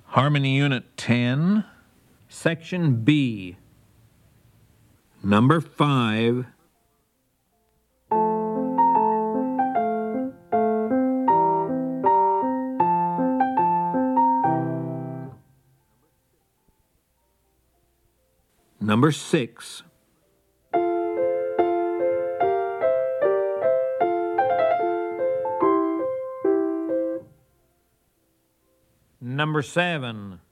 Harmony Unit 10, Section B. Number 5. Number 6. Number 7.